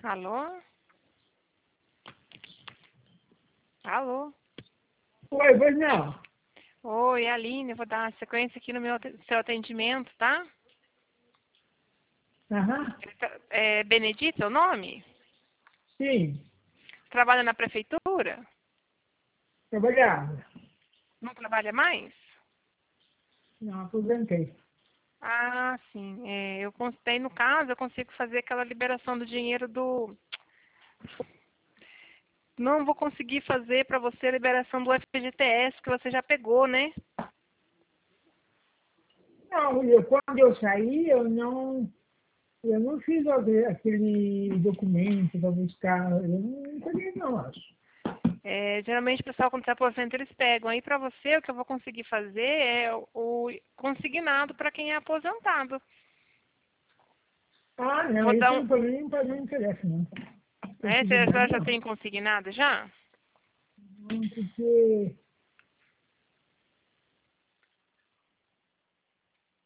Alô? Alô? Oi, pois não. Oi, Aline, eu vou dar sequência aqui no seu atendimento, tá? Aham, É Benedito, seu nome? sim, Trabalha na prefeitura? trabalhava. Não trabalha mais? Não, aposentei. Ah, sim. Eu consultei no caso, eu consigo fazer aquela liberação do dinheiro do... Não vou conseguir fazer para você a liberação do FGTS que você já pegou, né? Não, quando eu saí, eu não fiz aquele documento para buscar, eu não peguei não, acho. Geralmente o pessoal quando se aposenta eles pegam. Aí para você o que eu vou conseguir fazer é o consignado para quem é aposentado. Ah, não, Vou dar isso um... para mim não interessa, não. É, Consegui você nada, já não. tem consignado já? Não, porque